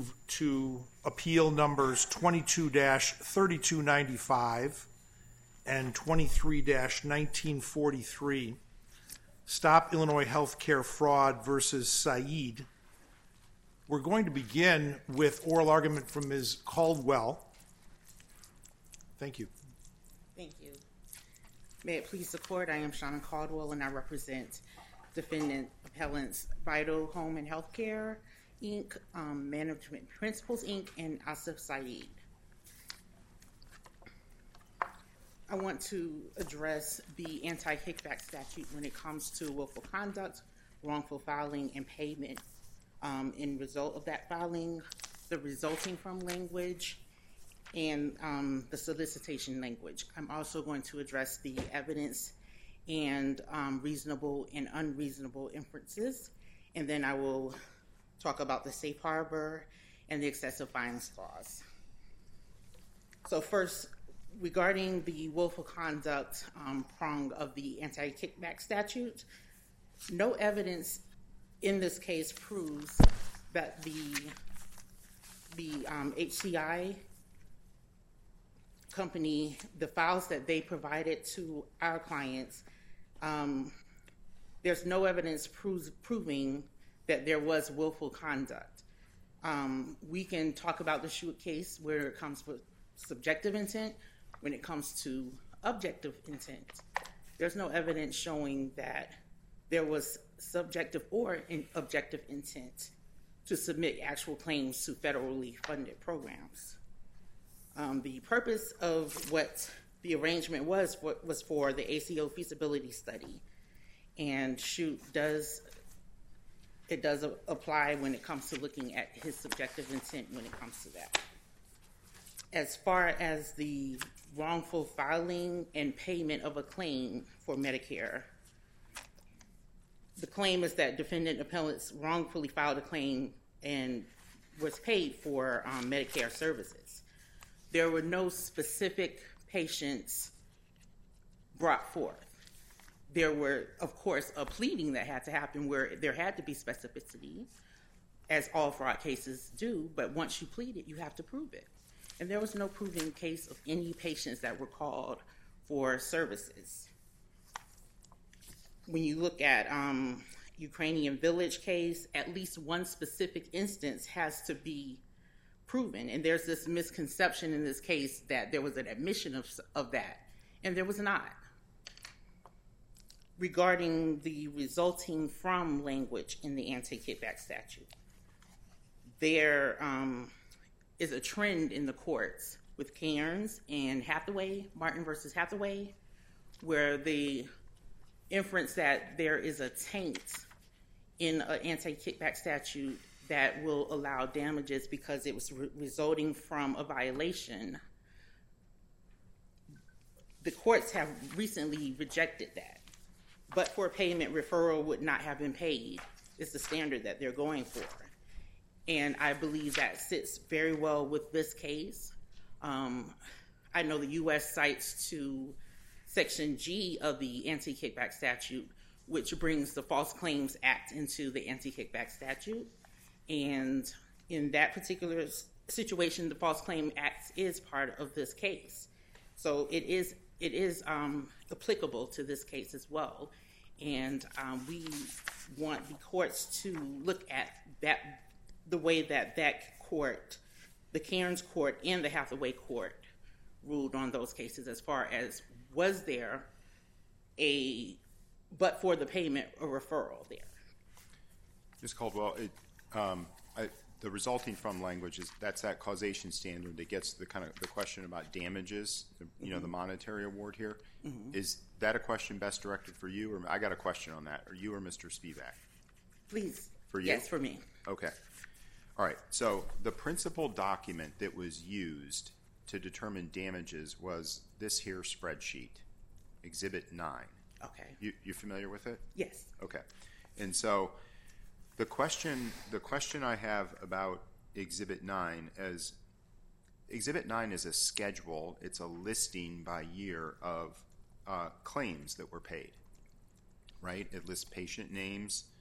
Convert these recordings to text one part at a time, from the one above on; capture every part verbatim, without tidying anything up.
move to appeal numbers twenty-two dash thirty-two ninety-five and twenty-three dash nineteen forty-three. Stop Illinois Healthcare Fraud versus Said. We're going to begin with oral argument from Miz Caldwell. Thank you. Thank you. May it please the court, I am Shauna Caldwell and I represent defendant appellants Vital Home and Healthcare, Incorporated, um, Management Principles, Incorporated, and Asif Said. I want to address the anti-kickback statute when it comes to willful conduct, wrongful filing, and payment um, in result of that filing, the resulting from language, and um, the solicitation language. I'm also going to address the evidence and um, reasonable and unreasonable inferences, and then I will talk about the safe harbor and the excessive fines clause. So first, regarding the willful conduct um, prong of the anti-kickback statute, no evidence in this case proves that the, the um, H C I company, the files that they provided to our clients, um, there's no evidence proves, proving that there was willful conduct. Um, we can talk about the Schuett case where it comes with subjective intent. When it comes to objective intent, there's no evidence showing that there was subjective or in objective intent to submit actual claims to federally funded programs. Um, the purpose of what the arrangement was what was for the A C O feasibility study, and Schuett does it does a, apply when it comes to looking at his subjective intent when it comes to that. As far as the wrongful filing and payment of a claim for Medicare, the claim is that defendant appellants wrongfully filed a claim and was paid for um, Medicare services. There were no specific patients brought forth. There were, of course, a pleading that had to happen where there had to be specificity, as all fraud cases do, but once you plead it, you have to prove it. And there was no proven case of any patients that were called for services. When you look at um, Ukrainian Village case, at least one specific instance has to be proven. And there's this misconception in this case that there was an admission of, of that, and there was not. Regarding the resulting from language in the anti-kickback statute, there um, is a trend in the courts with Cairns and Hathaway, Martin versus Hathaway, where the inference that there is a taint in an anti-kickback statute that will allow damages because it was re- resulting from a violation. The courts have recently rejected that. But for payment, referral would not have been paid is the standard that they're going for. And I believe that sits very well with this case. Um, I know the U S cites to Section G of the Anti-Kickback Statute, which brings the False Claims Act into the Anti-Kickback Statute. And in that particular situation, the False Claim Act is part of this case. So it is it is um, applicable to this case as well. And um, we want the courts to look at that the way that that court, the Cairns court and the Hathaway court, ruled on those cases as far as was there a, but for the payment, a referral there. Miz Caldwell, it, um, I, the resulting from language is that's that causation standard that gets the kind of the question about damages, you mm-hmm. know, the monetary award here. Mm-hmm. Is that a question best directed for you, or I got a question on that, or you or Mister Spivak? Please. For you? Yes, for me. Okay. All right. So the principal document that was used to determine damages was this here spreadsheet, Exhibit nine. Okay. You you familiar with it? Yes. Okay. And so the question the question I have about Exhibit nine is Exhibit nine is a schedule. It's a listing by year of uh, claims that were paid, right? It lists patient names,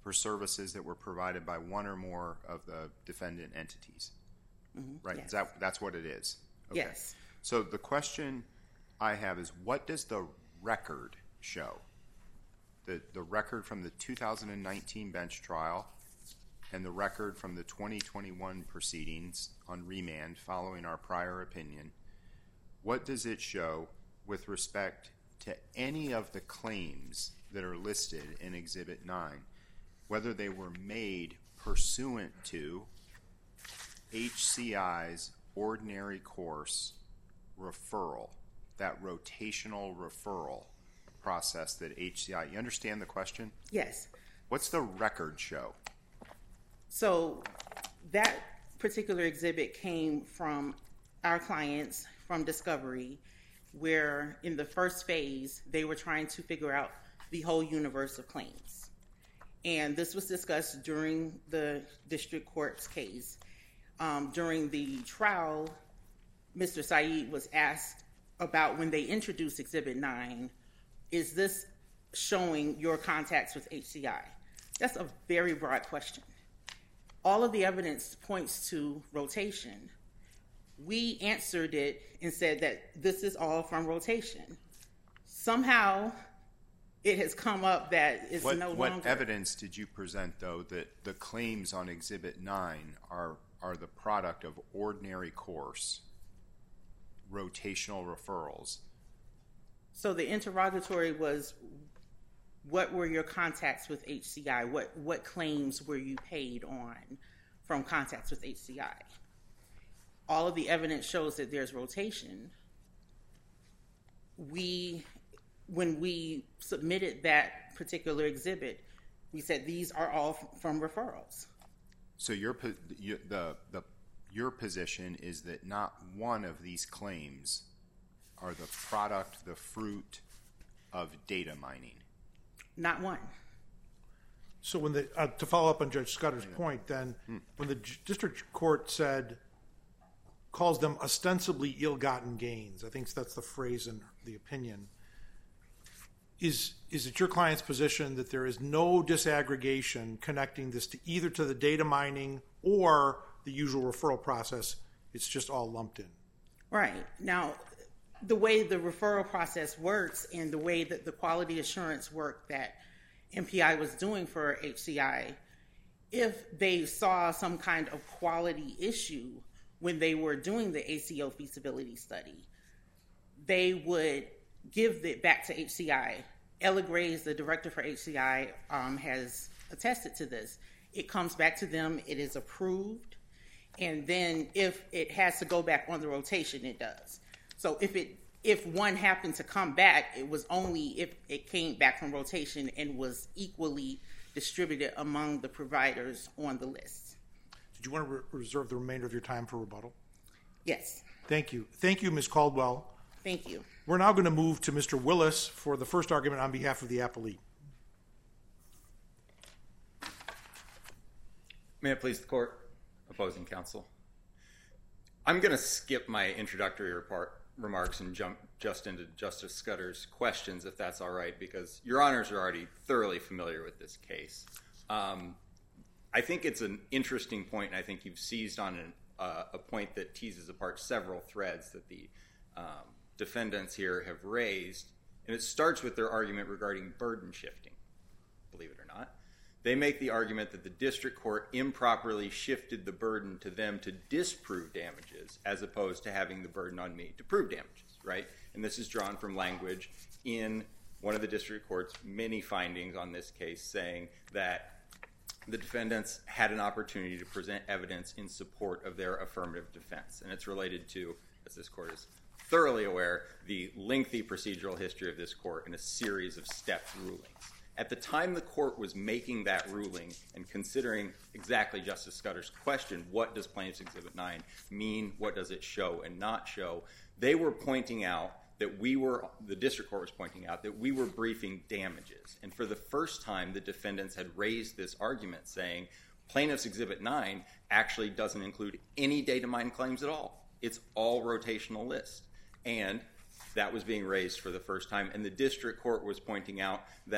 for services that were provided by one or more of the defendant entities. Mm-hmm. Right? Yes. Is that, that's what it is? Okay. Yes. So the question I have is, what does the record show? The, the record from the two thousand nineteen bench trial and the record from the twenty twenty-one proceedings on remand following our prior opinion, what does it show with respect to any of the claims that are listed in Exhibit nine, whether they were made pursuant to H C I's ordinary course referral, that rotational referral process that H C I, you understand the question? Yes. What's the record show? So that particular exhibit came from our clients from Discovery, where in the first phase, they were trying to figure out the whole universe of claims. And this was discussed during the district court's case. Um, during the trial, Mister Saeed was asked about when they introduced Exhibit nine, is this showing your contacts with H C I? That's a very broad question. All of the evidence points to rotation. We answered it and said that this is all from rotation. Somehow, it has come up that it's what, no what longer. What evidence did you present, though, that the claims on Exhibit nine are, are the product of ordinary course rotational referrals? So the interrogatory was, what were your contacts with H C I? What what claims were you paid on from contacts with H C I? All of the evidence shows that there's rotation. We, when we submitted that particular exhibit, we said these are all from referrals. So your you, the the your position is that not one of these claims are the product, the fruit of data mining. Not one. So when the, uh, to follow up on Judge Scudder's point, then hmm. when the j- district court said, calls them ostensibly ill-gotten gains, I think that's the phrase in the opinion, is is it your client's position that there is no disaggregation connecting this to either to the data mining or the usual referral process? It's just all lumped in. Right. Now, the way the referral process works and the way that the quality assurance work that M P I was doing for H C I, if they saw some kind of quality issue when they were doing the A C O feasibility study, they would give it back to H C I. Ella Graves, the director for H C I, um, has attested to this. It comes back to them, it is approved, and then if it has to go back on the rotation, it does. So if it if one happened to come back, it was only if it came back from rotation and was equally distributed among the providers on the list. Did you want to re- reserve the remainder of your time for rebuttal? Yes. Thank you. Thank you, Miz Caldwell. Thank you. We're now going to move to Mister Willis for the first argument on behalf of the appellee. May it please the court, opposing counsel. I'm going to skip my introductory report. remarks and jump just into Justice Scudder's questions, if that's all right, because your honors are already thoroughly familiar with this case. Um, I think it's an interesting point, and I think you've seized on an, uh, a point that teases apart several threads that the um, defendants here have raised, and it starts with their argument regarding burden shifting, believe it or not. They make the argument that the district court improperly shifted the burden to them to disprove damages as opposed to having the burden on me to prove damages, right? And this is drawn from language in one of the district court's many findings on this case saying that the defendants had an opportunity to present evidence in support of their affirmative defense. And it's related to, as this court is thoroughly aware, the lengthy procedural history of this court in a series of stepped rulings. At the time the court was making that ruling and considering exactly Justice Scudder's question, what does Plaintiff's Exhibit nine mean, what does it show and not show, they were pointing out that we were, the district court was pointing out, that we were briefing damages. And for the first time, the defendants had raised this argument saying, Plaintiff's Exhibit nine actually doesn't include any data mine claims at all. It's all rotational list. And that was being raised for the first time. And the district court was pointing out that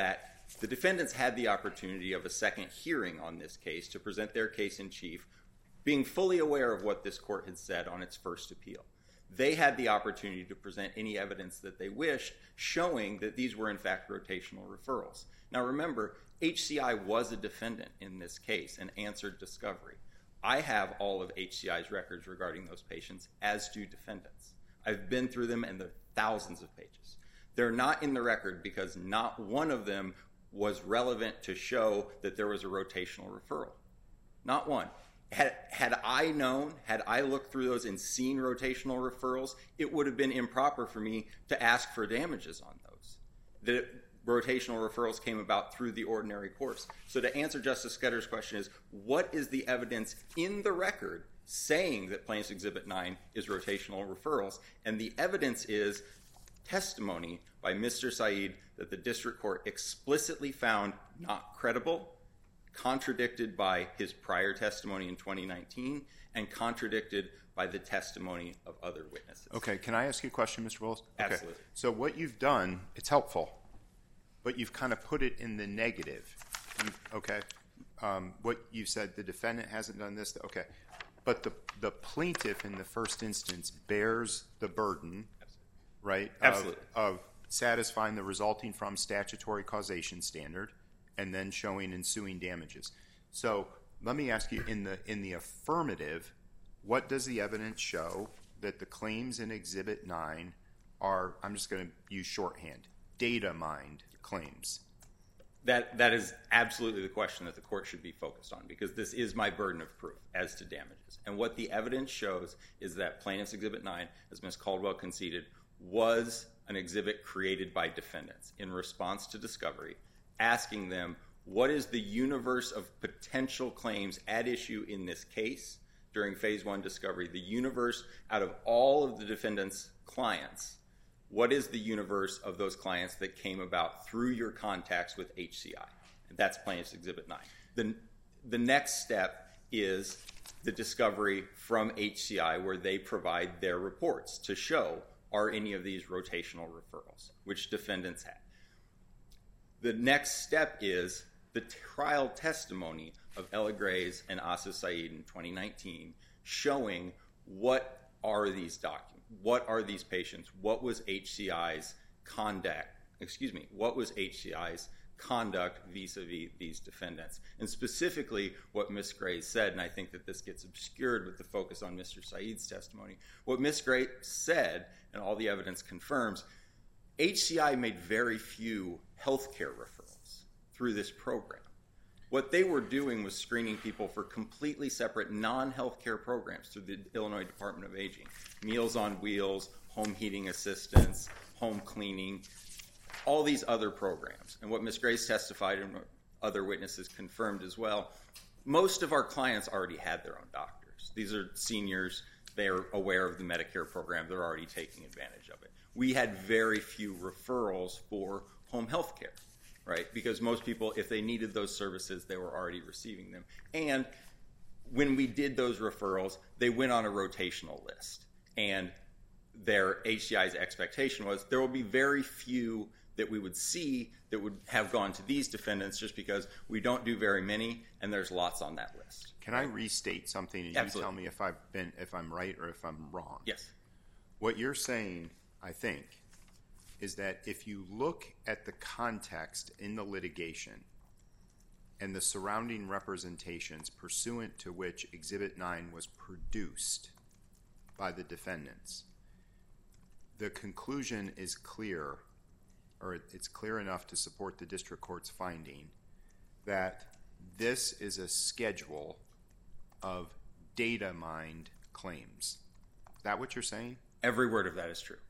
The defendants had the opportunity of a second hearing on this case to present their case in chief, being fully aware of what this court had said on its first appeal. They had the opportunity to present any evidence that they wished, showing that these were in fact rotational referrals. Now remember, H C I was a defendant in this case and answered discovery. I have all of H C I's records regarding those patients, as do defendants. I've been through them, and they're thousands of pages. They're not in the record because not one of them was relevant to show that there was a rotational referral. Not one. Had, had I known, had I looked through those and seen rotational referrals, it would have been improper for me to ask for damages on those. The rotational referrals came about through the ordinary course. So to answer Justice Scudder's question is, what is the evidence in the record saying that Plaintiff's Exhibit nine is rotational referrals? And the evidence is testimony by Mister Saeed that the district court explicitly found not credible, contradicted by his prior testimony in twenty nineteen, and contradicted by the testimony of other witnesses. Okay, can I ask you a question, Mister Willis? Okay. Absolutely. So what you've done, it's helpful, but you've kind of put it in the negative. You, okay, um, what you said, the defendant hasn't done this. Okay, but the the plaintiff in the first instance bears the burden, right? Absolutely. Of, of satisfying the resulting from statutory causation standard, and then showing ensuing damages. So let me ask you, in the in the affirmative, what does the evidence show that the claims in Exhibit nine are, I'm just going to use shorthand, data mined claims? That that is absolutely the question that the court should be focused on, because this is my burden of proof as to damages. And what the evidence shows is that Plaintiff's Exhibit nine, as Miz Caldwell conceded, was an exhibit created by defendants in response to discovery, asking them, what is the universe of potential claims at issue in this case during phase one discovery, the universe out of all of the defendants' clients, what is the universe of those clients that came about through your contacts with H C I? And that's Plaintiff's Exhibit nine. The, the next step is the discovery from H C I, where they provide their reports to show, are any of these rotational referrals, which defendants had. The next step is the trial testimony of Ella Grays and Asa Saeed in twenty nineteen, showing what are these documents, what are these patients, what was H C I's conduct, excuse me, what was H C I's conduct vis-a-vis these defendants. And specifically what Miz Grays said, and I think that this gets obscured with the focus on Mister Saeed's testimony, what Miz Grays said, and all the evidence confirms, H C I made very few healthcare referrals through this program. What they were doing was screening people for completely separate non-healthcare programs through the Illinois Department of Aging. Meals on Wheels, home heating assistance, home cleaning, all these other programs. And what Miz Grays testified and other witnesses confirmed as well, most of our clients already had their own doctors. These are seniors. They're aware of the Medicare program. They're already taking advantage of it. We had very few referrals for home health care, right? Because most people, if they needed those services, they were already receiving them. And when we did those referrals, they went on a rotational list. And their H C I's expectation was there will be very few that we would see that would have gone to these defendants, just because we don't do very many, and there's lots on that list. Can I restate something, and Absolutely. you tell me if I've been, if I'm right or if I'm wrong? Yes. What you're saying, I think, is that if you look at the context in the litigation and the surrounding representations pursuant to which Exhibit nine was produced by the defendants, the conclusion is clear, or it's clear enough to support the district court's finding, that this is a schedule of data mined claims. Is that what you're saying? Every word of that is true.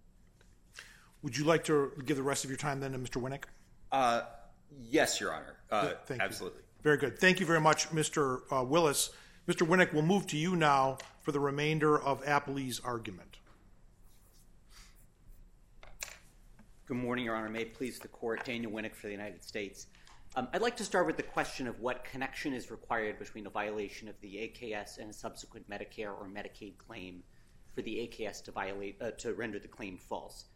Would you like to give the rest of your time then to Mister Winnick? Uh, yes, Your Honor. Uh, Good, thank you. absolutely. Very good. Thank you very much, Mister Uh, Willis. Mister Winnick, we'll move to you now for the remainder of Appley's argument. Good morning, Your Honor. May it please the Court, Daniel Winnick for the United States. Um, I'd like to start with the question of what connection is required between a violation of the A K S and a subsequent Medicare or Medicaid claim for the A K S to violate uh, to render the claim false.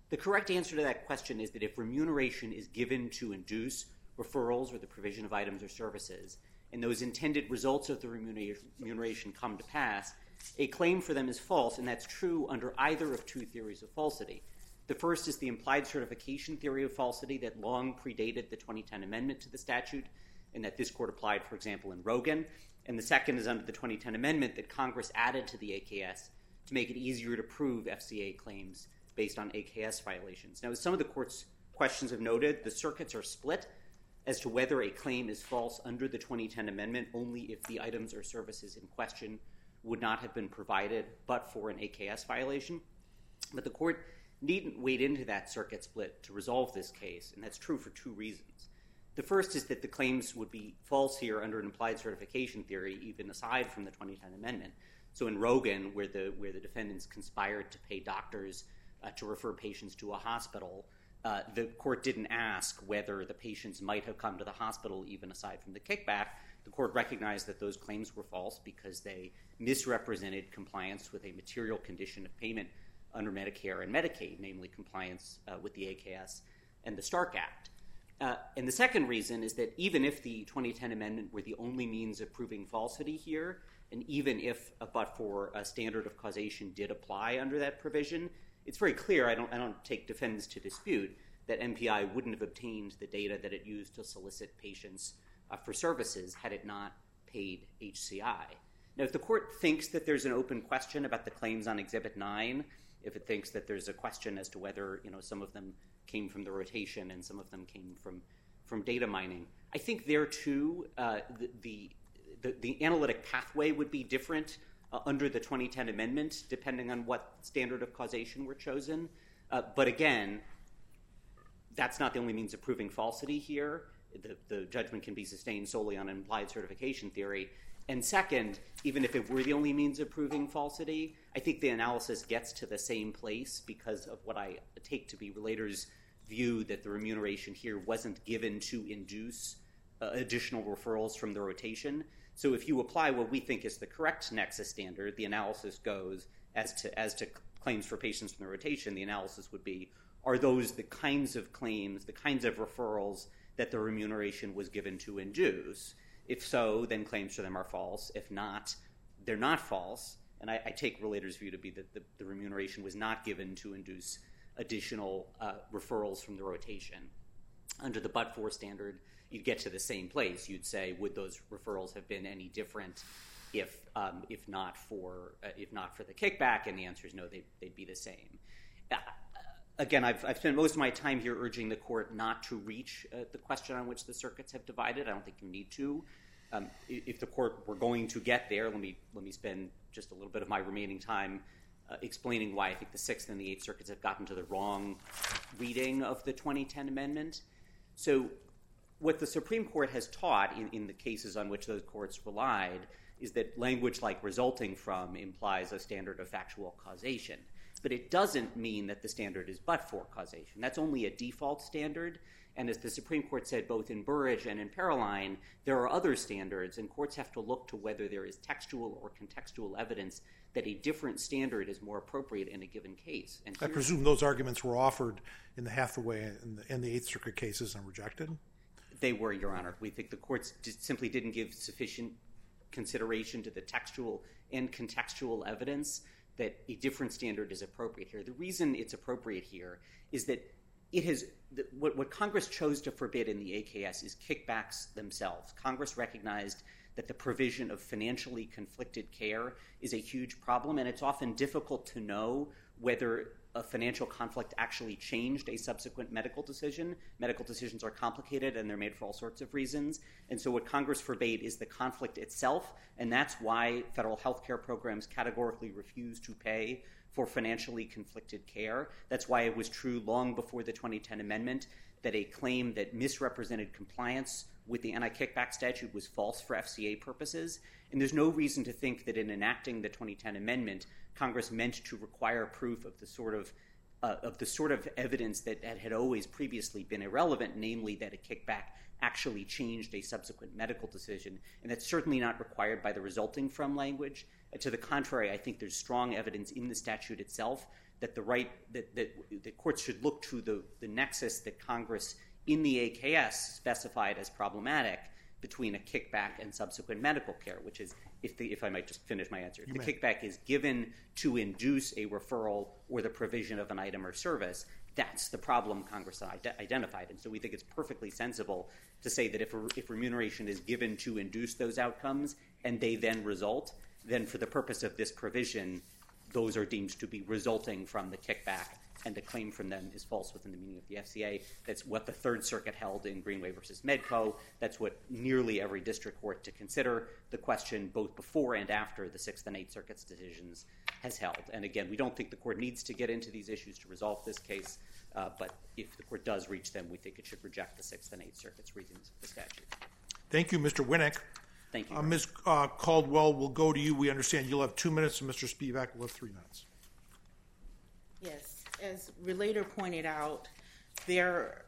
The correct answer to that question is that if remuneration is given to induce referrals or the provision of items or services, and those intended results of the remuneration come to pass, a claim for them is false, and that's true under either of two theories of falsity. The first is the implied certification theory of falsity that long predated the twenty ten amendment to the statute, and that this court applied, for example, in Rogan. And the second is under the twenty ten amendment that Congress added to the A K S to make it easier to prove F C A claims based on A K S violations. Now, as some of the court's questions have noted, the circuits are split as to whether a claim is false under the twenty ten amendment only if the items or services in question would not have been provided but for an A K S violation. But the court needn't wade into that circuit split to resolve this case, and that's true for two reasons. The first is that the claims would be false here under an implied certification theory, even aside from the twenty ten amendment. So in Rogan, where the where the defendants conspired to pay doctors uh, to refer patients to a hospital, uh, the court didn't ask whether the patients might have come to the hospital even aside from the kickback. The court recognized that those claims were false because they misrepresented compliance with a material condition of payment under Medicare and Medicaid, namely compliance uh, with the A K S and the Stark Act. Uh, and the second reason is that even if the twenty ten amendment were the only means of proving falsity here, and even if a but-for a standard of causation did apply under that provision, it's very clear, I don't, I don't take defendants to dispute, that M P I wouldn't have obtained the data that it used to solicit patients uh, for services had it not paid H C I. Now, if the court thinks that there's an open question about the claims on Exhibit nine, if it thinks that there's a question as to whether, you know, some of them came from the rotation and some of them came from, from data mining, I think there too uh, the, the, the the analytic pathway would be different uh, under the twenty ten amendment, depending on what standard of causation were chosen. Uh, but again, that's not the only means of proving falsity here. The, the judgment can be sustained solely on implied certification theory. And second, even if it were the only means of proving falsity, I think the analysis gets to the same place because of what I take to be Relator's view that the remuneration here wasn't given to induce uh, additional referrals from the rotation. So if you apply what we think is the correct nexus standard, the analysis goes as to as to claims for patients from the rotation, the analysis would be, are those the kinds of claims, the kinds of referrals that the remuneration was given to induce? If so, then claims for them are false. If not, they're not false. And I, I take Relator's view to be that the, the remuneration was not given to induce additional uh, referrals from the rotation. Under the but-for standard, you'd get to the same place. You'd say, would those referrals have been any different if um, if not for uh, if not for the kickback? And the answer is no, they, they'd be the same. Uh, Again, I've, I've spent most of my time here urging the court not to reach uh, the question on which the circuits have divided. I don't think you need to. Um, if the court were going to get there, let me let me spend just a little bit of my remaining time uh, explaining why I think the Sixth and the Eighth Circuits have gotten to the wrong reading of the twenty ten amendment. So what the Supreme Court has taught in, in the cases on which those courts relied is that language like resulting from implies a standard of factual causation. But it doesn't mean that the standard is but-for causation. That's only a default standard. And as the Supreme Court said both in Burrage and in Paroline, there are other standards, and courts have to look to whether there is textual or contextual evidence that a different standard is more appropriate in a given case. And I presume those arguments were offered in the Hathaway and the, and the Eighth Circuit cases and rejected? They were, Your Honor. We think the courts just simply didn't give sufficient consideration to the textual and contextual evidence that a different standard is appropriate here. The reason it's appropriate here is that it has what, what Congress chose to forbid in the A K S is kickbacks themselves. Congress recognized that the provision of financially conflicted care is a huge problem, and it's often difficult to know whether a financial conflict actually changed a subsequent medical decision. Medical decisions are complicated, and they're made for all sorts of reasons. And so what Congress forbade is the conflict itself, and that's why federal health care programs categorically refuse to pay for financially conflicted care. That's why it was true long before the twenty ten amendment that a claim that misrepresented compliance with the anti-kickback statute was false for F C A purposes. And there's no reason to think that in enacting the twenty ten amendment, Congress meant to require proof of the sort of uh, of the sort of evidence that had always previously been irrelevant, namely that a kickback actually changed a subsequent medical decision. And that's certainly not required by the resulting from language. To the contrary, I think there's strong evidence in the statute itself that the right that, that the courts should look to the, the nexus that Congress in the A K S specified as problematic between a kickback and subsequent medical care, which is, if the, if I might just finish my answer, if You the may. kickback is given to induce a referral or the provision of an item or service, that's the problem Congress ide- identified. And so we think it's perfectly sensible to say that if, if remuneration is given to induce those outcomes and they then result, then for the purpose of this provision, those are deemed to be resulting from the kickback, and the claim from them is false within the meaning of the F C A. That's what the Third Circuit held in Greenway versus Medco. That's what nearly every district court to consider the question both before and after the Sixth and Eighth Circuit's decisions has held. And again, we don't think the court needs to get into these issues to resolve this case, uh, but if the court does reach them, we think it should reject the Sixth and Eighth Circuit's readings of the statute. Thank you, Mister Winnick. Thank you. Uh, Miz Uh, Caldwell, we'll go to you. We understand you'll have two minutes, and Mister Spivak will have three minutes. Yes, as Relator pointed out, there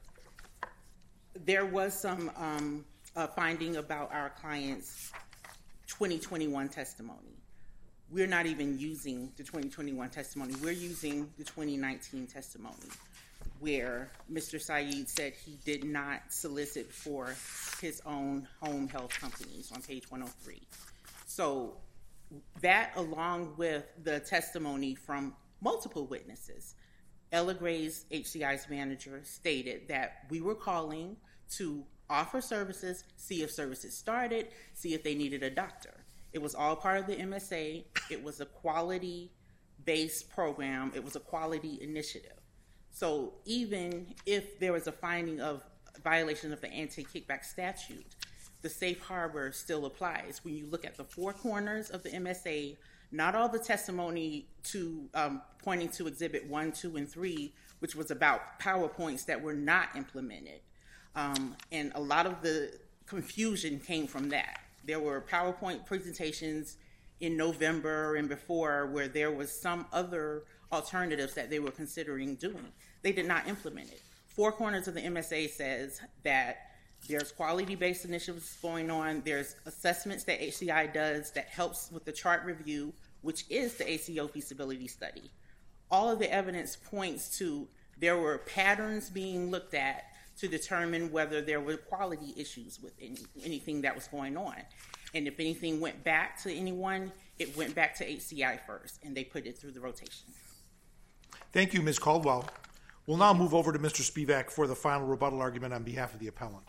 there was some um, uh, finding about our client's twenty twenty-one testimony. We're not even using the twenty twenty-one testimony. We're using the twenty nineteen testimony, where Mister Saeed said he did not solicit for his own home health companies on page one oh three. So that, along with the testimony from multiple witnesses, Ella Gray's H C I's manager stated that we were calling to offer services, see if services started, see if they needed a doctor. It was all part of the M S A. It was a quality-based program. It was a quality initiative. So even if there was a finding of violation of the anti-kickback statute, the safe harbor still applies. When you look at the four corners of the M S A, not all the testimony to um, pointing to Exhibit one, two, and three, which was about PowerPoints that were not implemented. Um, and a lot of the confusion came from that. There were PowerPoint presentations in November and before where there was some other alternatives that they were considering doing. They did not implement it. Four corners of the M S A says that there's quality-based initiatives going on. There's assessments that H C I does that helps with the chart review, which is the A C O feasibility study. All of the evidence points to there were patterns being looked at to determine whether there were quality issues with any, anything that was going on. And if anything went back to anyone, it went back to H C I first, and they put it through the rotation. Thank you, Miz Caldwell. We'll now move over to Mister Spivak for the final rebuttal argument on behalf of the appellant.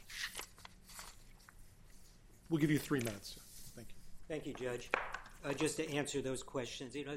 We'll give you three minutes. Thank you. Thank you, Judge. Uh, just to answer those questions, you know,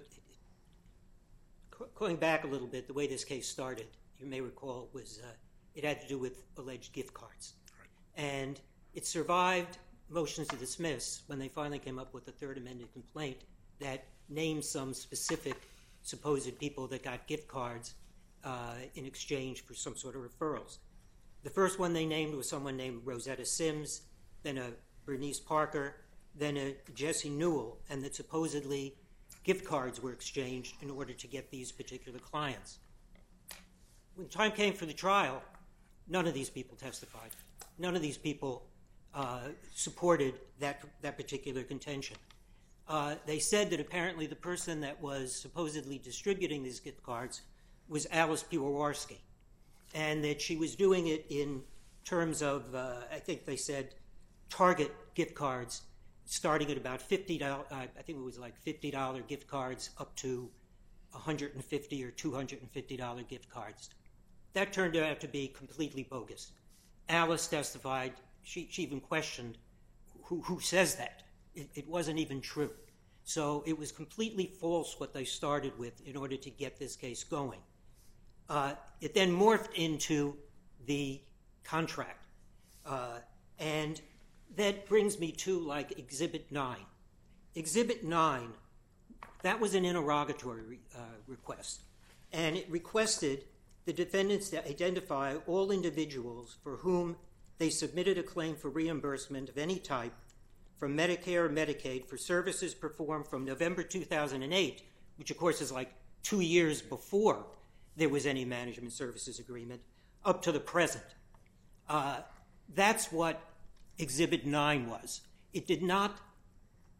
going back a little bit, the way this case started, you may recall, was uh, it had to do with alleged gift cards. Right. And it survived motions to dismiss when they finally came up with a third amended complaint that named some specific supposed people that got gift cards uh, in exchange for some sort of referrals. The first one they named was someone named Rosetta Sims, then a Bernice Parker, then a Jesse Newell, and that supposedly gift cards were exchanged in order to get these particular clients. When time came for the trial, none of these people testified. None of these people uh, supported that, that particular contention. Uh, they said that apparently the person that was supposedly distributing these gift cards was Alice Piwowarski, and that she was doing it in terms of, uh, I think they said, Target gift cards, starting at about fifty dollars, uh, I think it was like fifty dollars gift cards up to one hundred fifty dollars or two hundred fifty dollars gift cards. That turned out to be completely bogus. Alice testified, she, she even questioned who, who says that. It, it wasn't even true. So it was completely false what they started with in order to get this case going. Uh, it then morphed into the contract. Uh, and that brings me to, like, Exhibit nine. Exhibit nine, that was an interrogatory uh, request. And it requested the defendants to identify all individuals for whom they submitted a claim for reimbursement of any type from Medicare or Medicaid for services performed from November two thousand eight, which of course is like two years before there was any management services agreement, up to the present. Uh, that's what Exhibit nine was. It did not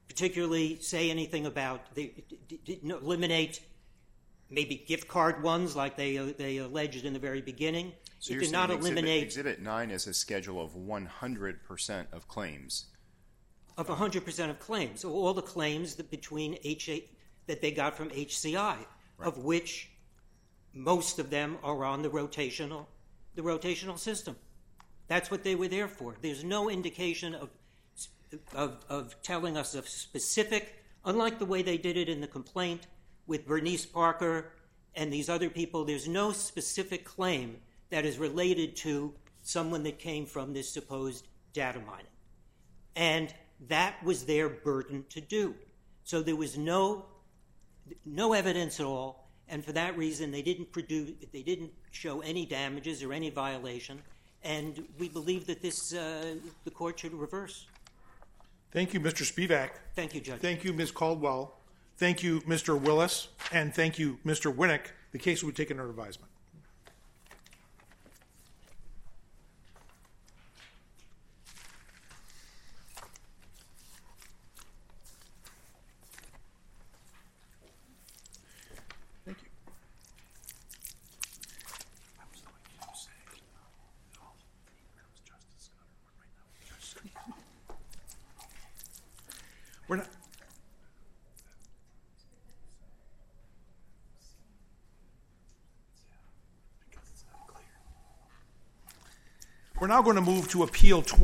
particularly say anything about, they didn't eliminate maybe gift card ones like they uh, they alleged in the very beginning. So it you're did saying not exhibit, eliminate exhibit nine is a schedule of one hundred percent of claims. of one hundred percent of claims, so all the claims that between H A, that they got from H C I, Right. of which most of them are on the rotational the rotational system. That's what they were there for. There's no indication of of, of telling us of specific, unlike the way they did it in the complaint with Bernice Parker and these other people, there's no specific claim that is related to someone that came from this supposed data mining. And that was their burden to do. So there was no no evidence at all, and for that reason they didn't produce they didn't show any damages or any violation, and we believe that this uh, the court should reverse. Thank you, Mister Spivak. Thank you, Judge. Thank you, Miz Caldwell. Thank you, Mister Willis. And thank you, Mister Winnick. The case will be taken under advisement. Thank you. We're not. We're now going to move to Appeal twenty.